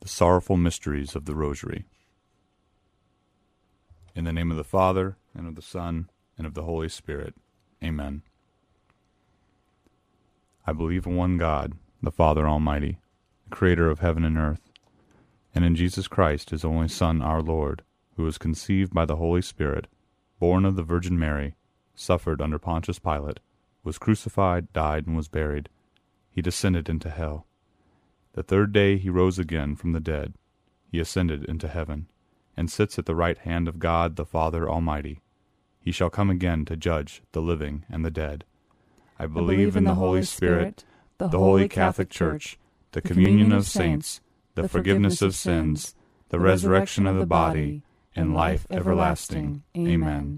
The Sorrowful Mysteries of the Rosary. In the name of the Father, and of the Son, and of the Holy Spirit. Amen. I believe in one God, the Father Almighty, the Creator of heaven and earth, and in Jesus Christ, his only Son, our Lord, who was conceived by the Holy Spirit, born of the Virgin Mary, suffered under Pontius Pilate, was crucified, died, and was buried. He descended into hell. The third day he rose again from the dead. He ascended into heaven, and sits at the right hand of God the Father Almighty. He shall come again to judge the living and the dead. I believe in the Holy Spirit, the Holy Catholic Church, the communion of saints, the forgiveness of sins, the resurrection of the body, and life everlasting. Amen.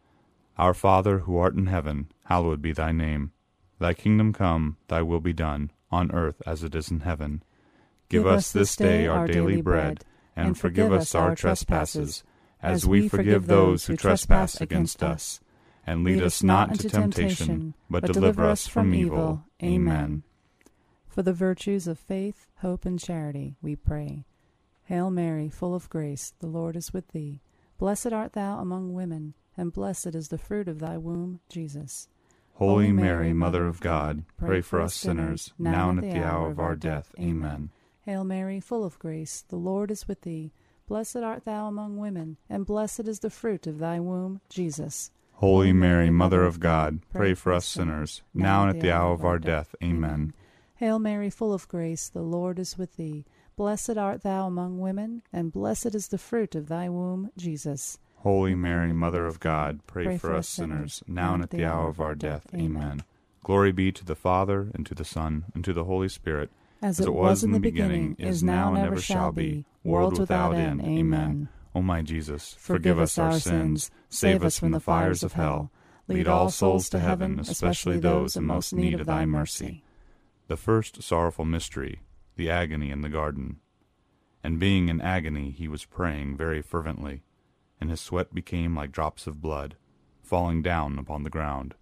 Our Father, who art in heaven, hallowed be thy name. Thy kingdom come, thy will be done, on earth as it is in heaven. Give us this day our daily bread, and forgive us our trespasses, as we forgive those who trespass against us. And lead us not into temptation, but deliver us from evil. Amen. For the virtues of faith, hope, and charity, we pray. Hail Mary, full of grace, the Lord is with thee. Blessed art thou among women, and blessed is the fruit of thy womb, Jesus. Holy Mary, Mother of God, pray for us sinners, now and at the hour of our death. Amen. Hail Mary, full of grace, the Lord is with thee. Blessed art thou among women, and blessed is the fruit of thy womb, Jesus. Holy Mary, Mother of God, pray for us sinners, now and at the hour of our death. Amen. Hail Mary, full of grace, the Lord is with thee. Blessed art thou among women, and blessed is the fruit of thy womb, Jesus. Holy Mary, Mother of God, pray for us sinners, now and at the hour of our death. Amen. Glory be to the Father, and to the Son, and to the Holy Spirit, as it was in the beginning, is now, and ever shall be, world without end. Amen. O my Jesus, forgive us our sins, save us from the fires of hell, lead all souls to heaven, especially those in most need of thy mercy. The first sorrowful mystery, the agony in the garden. And being in agony, he was praying very fervently, and his sweat became like drops of blood, falling down upon the ground.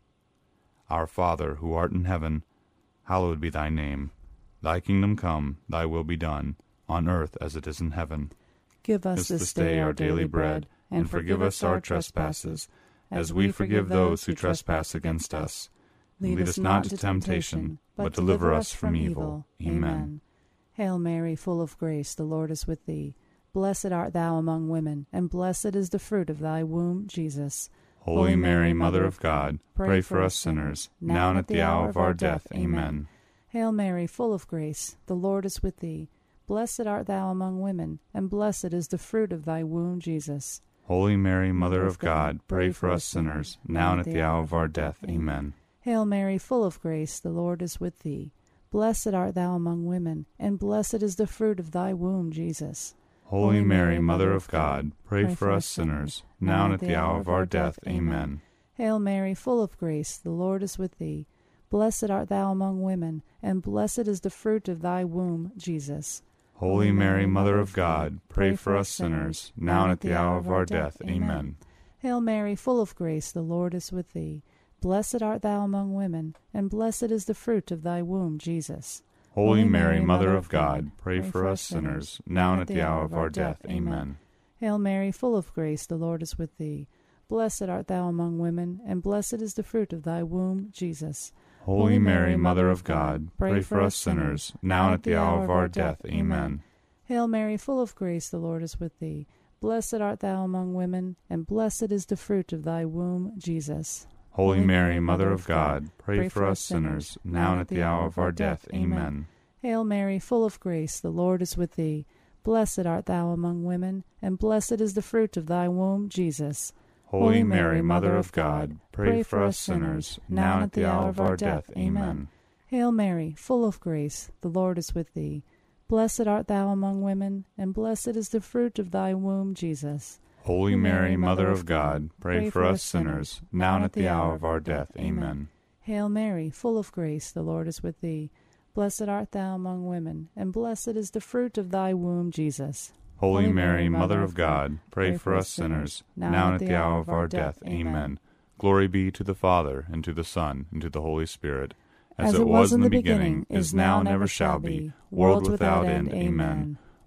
Our Father, who art in heaven, hallowed be thy name. Thy kingdom come, thy will be done, on earth as it is in heaven. Give us this day our daily bread, and forgive us our trespasses, as we forgive those who trespass against us. Lead us not into temptation, but deliver us from evil. Amen. Hail Mary, full of grace, the Lord is with thee. Blessed art thou among women, and blessed is the fruit of thy womb, Jesus. Holy Mary, Mother of God, pray for us sinners, now and at the hour of our death. Amen. Hail Mary, full of grace, the Lord is with thee. Blessed art thou among women, and blessed is the fruit of thy womb, Jesus. Holy Mary, Mother of God, pray for us sinners, now and at the hour of our death. Amen. Hail Mary, full of grace, the Lord is with thee. Blessed art thou among women, and blessed is the fruit of thy womb, Jesus. Holy Mary, Mother of God, pray for us sinners, now and at the hour of our death. Amen. Hail Mary, full of grace, the Lord is with thee. Blessed art thou among women, and blessed is the fruit of thy womb, Jesus. Holy Mary, Mother of God, pray for us sinners, now and at the hour of our death. Amen. Hail Mary, full of grace, the Lord is with thee. Blessed art thou among women, and blessed is the fruit of thy womb, Jesus. Holy Mary, Mother of God, pray for us sinners, now and at the hour of our death. Amen. Hail Mary, full of grace, the Lord is with thee. Blessed art thou among women, and blessed is the fruit of thy womb, Jesus. Holy Mary, Mother of God, pray for us sinners, now and at the hour of our death. Amen. Hail Mary, full of grace, the Lord is with thee. Blessed art thou among women, and blessed is the fruit of thy womb, Jesus. Holy Mary, Mother of God, pray for us sinners, now and at the hour of our death. Amen. Hail Mary, full of grace, the Lord is with thee. Blessed art thou among women, and blessed is the fruit of thy womb, Jesus. Holy Mary, Mother of God, pray for us sinners, now and at the hour of our death. Amen. Hail Mary, full of grace, the Lord is with thee. Blessed art thou among women, and blessed is the fruit of thy womb, Jesus. Holy Mary, Mother of God, pray for us sinners, now and at the hour of our death. Amen. Hail Mary, full of grace, the Lord is with thee. Blessed art thou among women, and blessed is the fruit of thy womb, Jesus. Holy Mary, Mother of God, pray for us sinners, now and at the hour of our death. Amen. Glory be to the Father, and to the Son, and to the Holy Spirit, as it was in the beginning, is now, and ever shall be, world without end. Amen.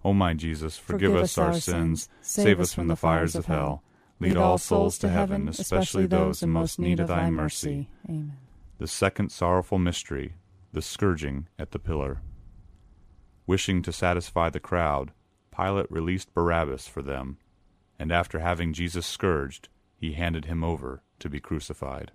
O my Jesus, forgive us our sins, save us from the fires of hell. Lead all souls to heaven, especially those in most need of thy mercy. Amen. The second sorrowful mystery, the scourging at the pillar. Wishing to satisfy the crowd, Pilate released Barabbas for them, and after having Jesus scourged, he handed him over to be crucified.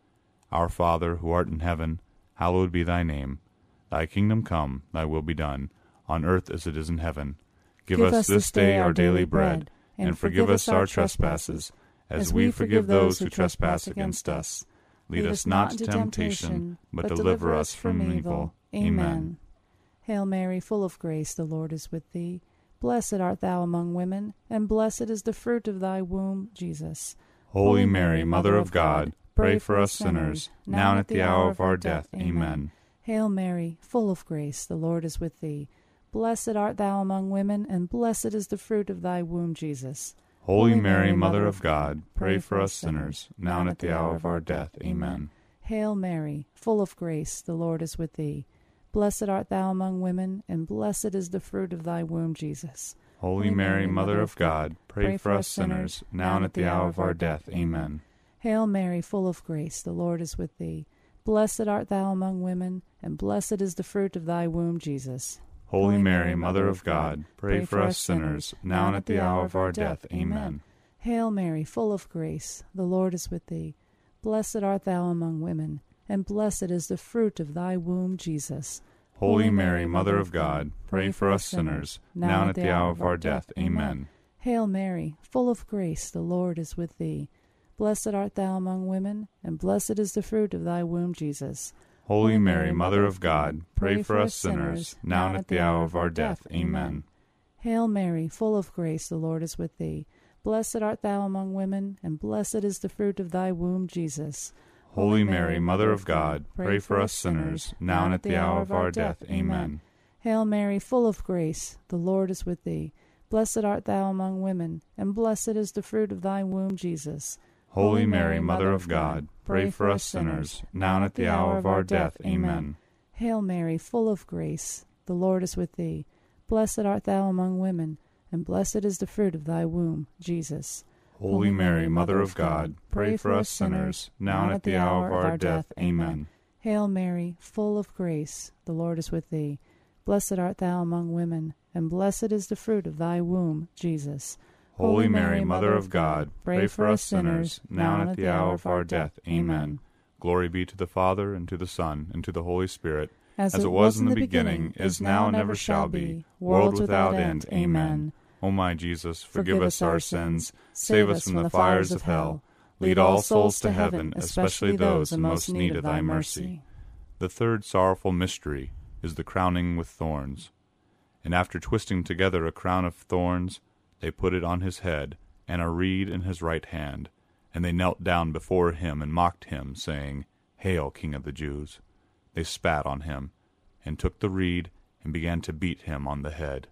Our Father, who art in heaven, hallowed be thy name. Thy kingdom come, thy will be done, on earth as it is in heaven. Give us this day our daily bread, and forgive us our trespasses, as we forgive those who trespass against us. Lead us not into temptation, but deliver us from evil. Amen. Hail Mary, full of grace, the Lord is with thee. Blessed art thou among women, and blessed is the fruit of thy womb, Jesus. Holy Mary, Mother of God, pray for us sinners, now and at the hour of our death. Amen. Hail Mary, full of grace, the Lord is with thee. Blessed art thou among women, and blessed is the fruit of thy womb, Jesus. Holy Mary, Mother of God, pray for us sinners, now and at the hour of our death. Amen. Hail Mary, full of grace, the Lord is with thee. Blessed art thou among women, and blessed is the fruit of thy womb, Jesus. Holy Mary, Mother of God, pray for us sinners, now and at the hour of our death. Amen. Hail Mary, full of grace, the Lord is with thee. Blessed art thou among women, and blessed is the fruit of thy womb, Jesus. Holy Mary, Mother of God, pray for us sinners, now and at the hour of our death. Amen. Hail Mary, full of grace, the Lord is with thee. Blessed art thou among women, and blessed is the fruit of thy womb, Jesus. Holy Mary, Mother of God, pray for us sinners, now and at the hour of our death. Amen. Hail Mary, full of grace, the Lord is with thee. Blessed art thou among women, and blessed is the fruit of thy womb, Jesus. Holy Mary, Mother of God, pray for us sinners, now and at the hour of our death. Amen. Hail Mary, full of grace, the Lord is with thee. Blessed art thou among women, and blessed is the fruit of thy womb, Jesus. Holy Mary, Mother of God, pray for us sinners, now and at the hour of our death. Amen. Hail Mary, full of grace, the Lord is with thee. Blessed art thou among women, and blessed is the fruit of thy womb, Jesus. Holy Mary, Mother of God, pray for us sinners, now and at the hour of our death. Amen. Hail Mary, full of grace, the Lord is with thee. Blessed art thou among women, and blessed is the fruit of thy womb, Jesus. Holy Mary, Mother of God, pray for us sinners, now and at the hour of our death. Amen. Hail Mary, full of grace, the Lord is with thee. Blessed art thou among women, and blessed is the fruit of thy womb, Jesus. Holy Mary, Mother of God, pray for us sinners, now and at the hour of our death. Amen. Glory be to the Father, and to the Son, and to the Holy Spirit, as it was in the beginning, is now, and ever shall be, world without end. Amen. O my Jesus, forgive us our sins, save us from the fires of hell. Lead all souls to heaven, especially those in most need of thy mercy. The third sorrowful mystery is the crowning with thorns. And after twisting together a crown of thorns, they put it on his head, and a reed in his right hand. And they knelt down before him and mocked him, saying, Hail, King of the Jews! They spat on him, and took the reed, and began to beat him on the head.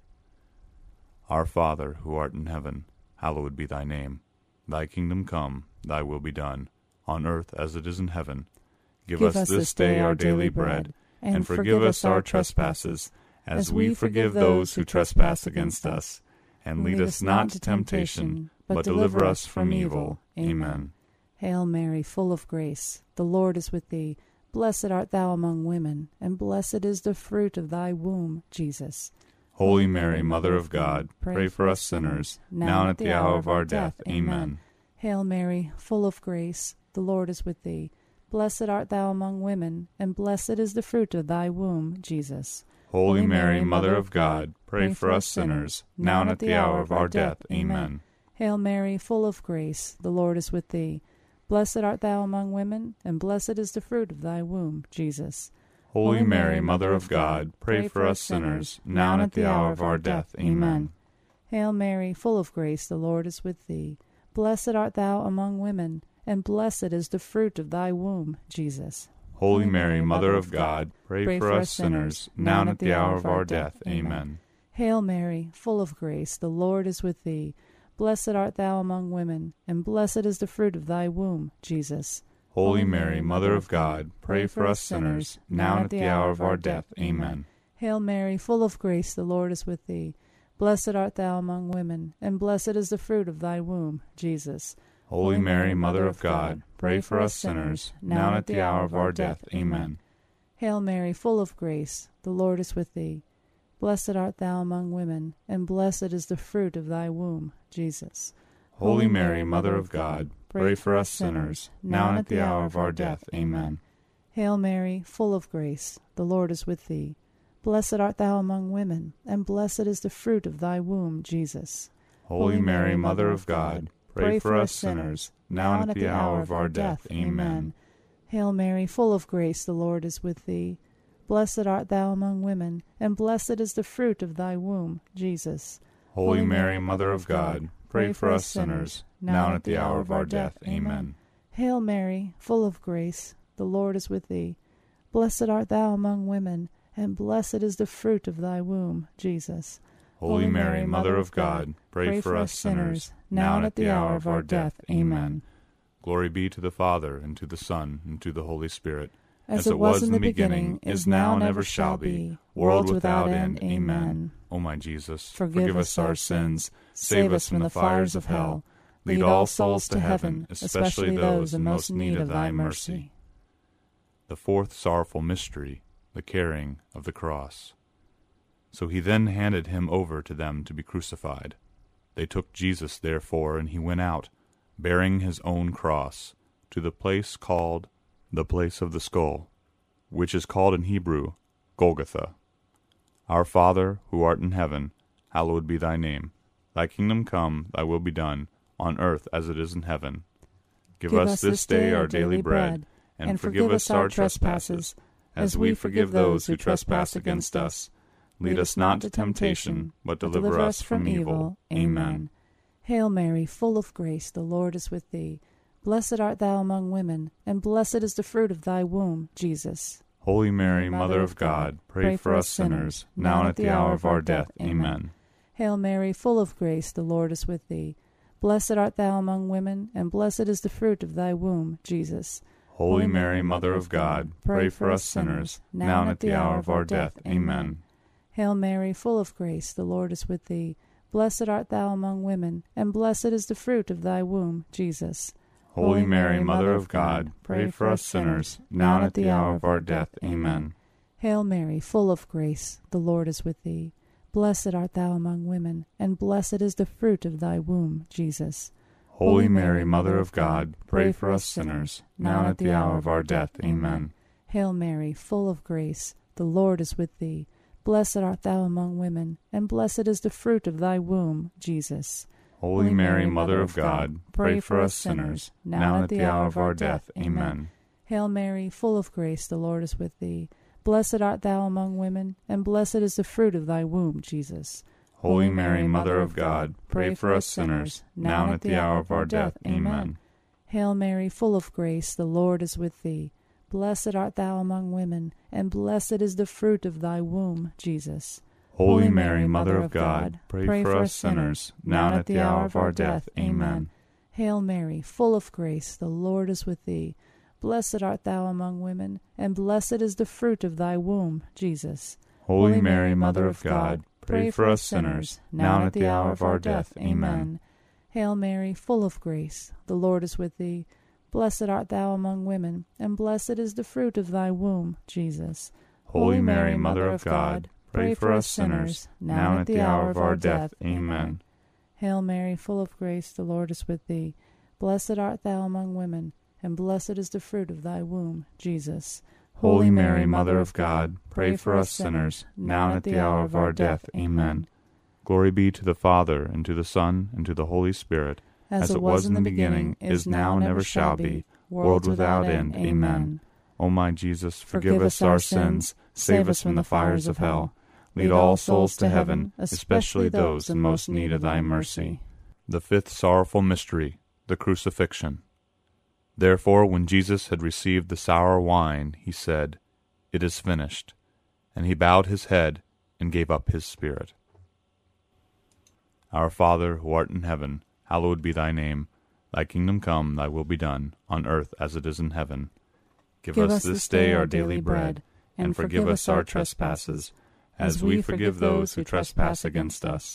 Our Father, who art in heaven, hallowed be thy name. Thy kingdom come, thy will be done, on earth as it is in heaven. Give us this day our daily bread, and forgive us our trespasses, as we forgive those who trespass against us. And lead us not into temptation, but deliver us from evil. Amen. Hail Mary, full of grace, the Lord is with thee. Blessed art thou among women, and blessed is the fruit of thy womb, Jesus. Holy Mary, Mother of God, pray for us sinners, now and at the hour of our death. Amen. Hail Mary, full of grace, the Lord is with thee. Blessed art thou among women, and blessed is the fruit of thy womb, Jesus. Holy Mary, Mother of God, pray for us sinners, now and at the hour of our death. Amen. Hail Mary, full of grace, the Lord is with thee. Blessed art thou among women, and blessed is the fruit of thy womb, Jesus. Holy Mary, Mother of God, pray for us sinners, now and at the hour of our death. Amen. Hail Mary, full of grace, the Lord is with thee. Blessed art thou among women, and blessed is the fruit of thy womb, Jesus. Holy Mary, Mother of God, pray for us sinners, now and at the hour of our death. Amen. Hail Mary, full of grace, the Lord is with thee. Blessed art thou among women, and blessed is the fruit of thy womb, Jesus. Holy Mary, Mother of God, pray for us sinners, now and at the hour of our death. Amen. Hail Mary, full of grace, the Lord is with thee. Blessed art thou among women, and blessed is the fruit of thy womb, Jesus. Holy Mary, Mother of God, pray for us sinners, now and at the hour of our death. Amen. Hail Mary, full of grace, the Lord is with thee. Blessed art thou among women, and blessed is the fruit of thy womb, Jesus. Holy Mary, Mother of God, pray for us sinners, now and at the hour of our death. Amen. Hail Mary, full of grace, the Lord is with thee. Blessed art thou among women, and blessed is the fruit of thy womb, Jesus. Holy Mary, Mother of God, pray for us sinners, now and at the hour of our death. Amen. Hail Mary, full of grace, the Lord is with thee. Blessed art thou among women, and blessed is the fruit of thy womb, Jesus. Holy Mary, Mother of God, pray for us sinners, now and at the hour of our death. Amen. Hail Mary, full of grace, the Lord is with thee. Blessed art thou among women, and blessed is the fruit of thy womb, Jesus. Holy Mary, Mother of God, pray for us sinners, now and at the hour of our death. Amen. Glory be to the Father, and to the Son, and to the Holy Spirit, as it was in the beginning, is now, and ever shall be, world without end. Amen. O my Jesus, forgive us our sins, save us from the fires of hell, lead all souls to heaven, especially those in most need of thy mercy. The fourth sorrowful mystery, the carrying of the cross. So he then handed him over to them to be crucified. They took Jesus, therefore, and he went out, bearing his own cross, to the place called the place of the skull, which is called in Hebrew Golgotha. Our Father, who art in heaven, hallowed be thy name. Thy kingdom come, thy will be done, on earth as it is in heaven. Give us this day our daily bread, and forgive us our trespasses, as we forgive those who trespass against us. Lead us not into temptation, but deliver us from evil. Amen. Hail Mary, full of grace, the Lord is with thee. Blessed art thou among women, and blessed is the fruit of thy womb, Jesus. Holy Mary, Mother of God, pray for us sinners, now and at the hour of our death. Amen. Hail Mary, full of grace, the Lord is with thee. Blessed art thou among women, and blessed is the fruit of thy womb, Jesus. Holy Mary, Mother of God, pray for us sinners, now and at the hour of our death. Amen. Hail Mary, full of grace, the Lord is with thee. Blessed art thou among women, and blessed is the fruit of thy womb, Jesus. Holy Mary, Mother of God, pray for us sinners, now and at the hour of our death. Amen. Hail Mary, full of grace, the Lord is with thee. Blessed art thou among women, and blessed is the fruit of thy womb, Jesus. Holy Mary, Mother of God, pray for us sinners, now and at the hour of our death. Amen. Hail Mary, full of grace, the Lord is with thee. Blessed art thou among women, and blessed is the fruit of thy womb, Jesus. Holy Mary, Mother of God, pray for us sinners, now and at the hour of our death. Amen. Hail Mary, full of grace, the Lord is with thee. Blessed art thou among women, and blessed is the fruit of thy womb, Jesus. Holy Mary, Mother of God, pray for us sinners, now and at the hour of our death. Amen. Hail Mary, full of grace, the Lord is with thee. Blessed art thou among women, and blessed is the fruit of thy womb, Jesus. Holy Mary, Mother of God, pray for us sinners, now and at the hour of our death. Amen. Hail Mary, full of grace, the Lord is with thee. Blessed art thou among women, and blessed is the fruit of thy womb, Jesus. Holy Mary, Mother of God, pray for us sinners, now and at the hour of our death. Amen. Hail Mary, full of grace, the Lord is with thee. Blessed art thou among women, and blessed is the fruit of thy womb, Jesus. Holy Mary, Mother of God, pray for us sinners, now and at the hour of our death. Amen. Hail Mary, full of grace, the Lord is with thee. Blessed art thou among women, and blessed is the fruit of thy womb, Jesus. Holy Mary, Mother of God, pray for us sinners, now and at the hour of our death. Amen. Glory be to the Father, and to the Son, and to the Holy Spirit, as it was in the beginning, is now, and ever shall be, world without end. Amen. O my Jesus, forgive us our sins, save us from the fires of hell. Lead all souls to heaven, especially those in most need of thy mercy. The fifth sorrowful mystery, the crucifixion. Therefore, when Jesus had received the sour wine, he said, It is finished. And he bowed his head and gave up his spirit. Our Father, who art in heaven, hallowed be thy name. Thy kingdom come, thy will be done, on earth as it is in heaven. Give us this day our daily bread, and forgive us our trespasses, as we forgive those who trespass against us.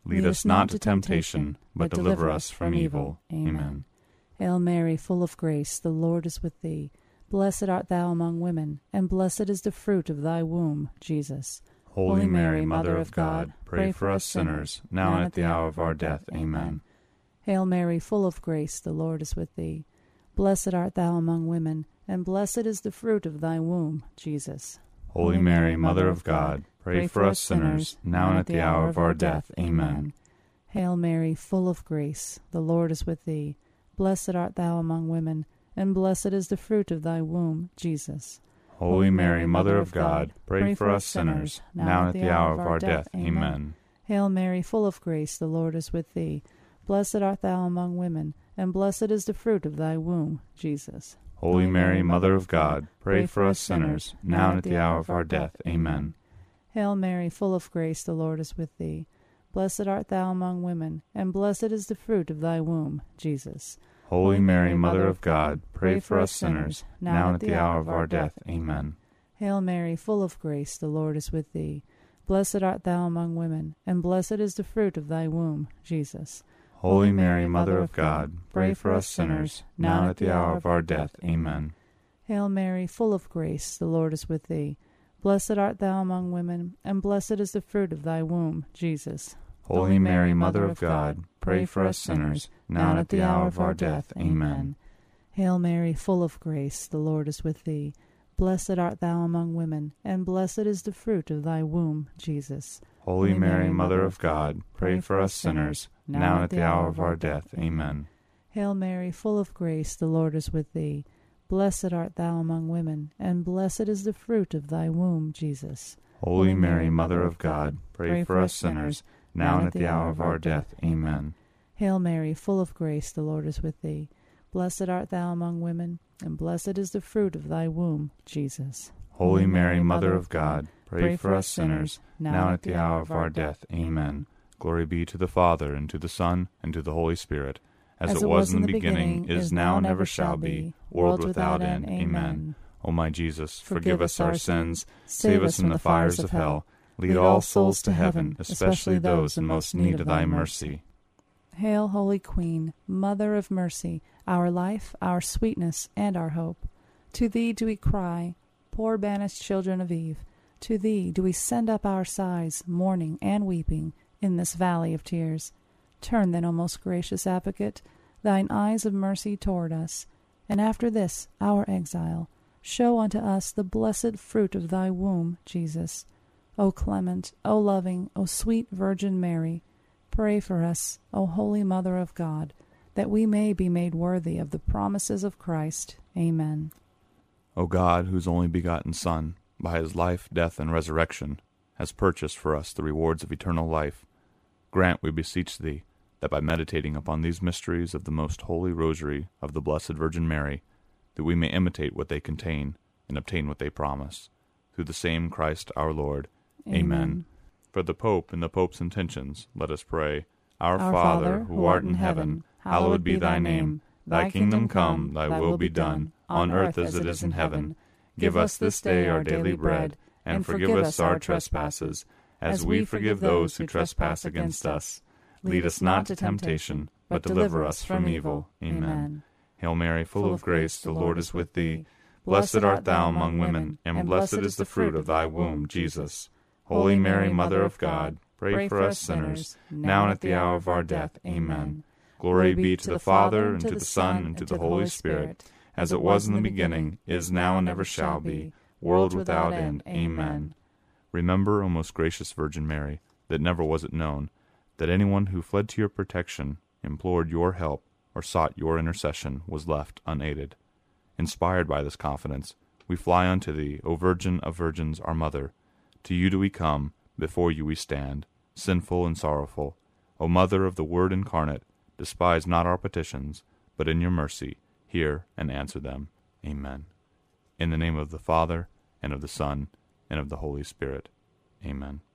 Lead us not to temptation, but deliver us from evil. Amen. Hail Mary, full of grace, the Lord is with thee. Blessed art thou among women, and blessed is the fruit of thy womb, Jesus. Holy Mary, Mother of God, pray for us sinners, now and at the hour of our death. Amen. Hail Mary, full of grace, the Lord is with thee. Blessed art thou among women, and blessed is the fruit of thy womb, Jesus. Holy Mary, Mother of God, pray for us sinners, now and at the hour of our death. Amen. Hail Mary, full of grace, the Lord is with thee. Blessed art thou among women, and blessed is the fruit of thy womb, Jesus. Holy Mary, Mother of God, pray for us sinners, now and at the hour of our death. Amen. Hail Mary, full of grace, the Lord is with thee. Blessed art thou among women, and blessed is the fruit of thy womb, Jesus. Holy Mary, Mother of God, pray for us sinners, now and at the hour of our death. Amen. Hail Mary, full of grace, the Lord is with thee. Blessed art thou among women, and blessed is the fruit of thy womb, Jesus. Holy Mary, Mother of God, pray for us sinners, now and at the hour of our death. Amen. Hail Mary, full of grace, the Lord is with thee. Blessed art thou among women, and blessed is the fruit of thy womb, Jesus. Holy Mary, Mother of God, pray for us sinners, now and at the hour of our death. Amen. Hail Mary, full of grace, the Lord is with thee. Blessed art thou among women, and blessed is the fruit of thy womb, Jesus. Holy Mary, Mother of God, pray for us sinners, now and at the hour of our death. Amen. Hail Mary, full of grace, the Lord is with thee. Blessed art thou among women, and blessed is the fruit of thy womb, Jesus. Holy Mary, Mother of God, pray for us sinners, now and at the hour of our death. Amen. Hail Mary, full of grace, the Lord is with thee. Blessed art thou among women, and blessed is the fruit of thy womb, Jesus. Holy Mary, Mother of God, pray for us sinners, now and at the hour of our death. Amen. Hail Mary, full of grace, the Lord is with thee. Blessed art thou among women, and blessed is the fruit of thy womb, Jesus. Holy Mary, Mother of God, pray for us sinners, now and at the hour of our death. Amen. Glory be to the Father, and to the Son, and to the Holy Spirit, as it was in the beginning, is now, and ever shall be, world without end. Amen. O my Jesus, forgive us our sins, save us from the fires of hell, lead all souls to heaven, especially those in most need of thy mercy. Hail, Holy Queen, Mother of Mercy, our life, our sweetness, and our hope. To thee do we cry, poor banished children of Eve. To thee do we send up our sighs, mourning and weeping, in this valley of tears. Turn then, O most gracious Advocate, thine eyes of mercy toward us, and after this, our exile, show unto us the blessed fruit of thy womb, Jesus. O clement, O loving, O sweet Virgin Mary, pray for us, O Holy Mother of God, that we may be made worthy of the promises of Christ. Amen. O God, whose only begotten Son, by his life, death, and resurrection, has purchased for us the rewards of eternal life, grant, we beseech thee, that by meditating upon these mysteries of the most holy rosary of the Blessed Virgin Mary, that we may imitate what they contain and obtain what they promise. Through the same Christ our Lord. Amen. For the Pope and the Pope's intentions, let us pray. Our Father, who art in heaven, hallowed be thy name. Thy kingdom come, thy will be done, on earth as it is in heaven. Give us this day our daily bread, and forgive us our trespasses, as we forgive those who trespass against us. Lead us not to temptation, but deliver us from evil. Amen. Hail Mary, full of grace, the Lord is with thee. Blessed art thou among women, and blessed is the fruit of thy womb, Jesus. Holy Mary, Mother of God, pray for us sinners, now and at the hour of our death. Amen. Glory be to the Father, and to the Son, and to the Holy Spirit, as it was in the beginning, is now, and ever shall be, world without end. Amen. Remember, O most gracious Virgin Mary, that never was it known that anyone who fled to your protection, implored your help, or sought your intercession was left unaided. Inspired by this confidence, we fly unto thee, O Virgin of Virgins, our Mother. To you do we come, before you we stand, sinful and sorrowful. O Mother of the Word incarnate, despise not our petitions, but in your mercy hear and answer them. Amen. In the name of the Father, and of the Son, and of the Holy Spirit. Amen.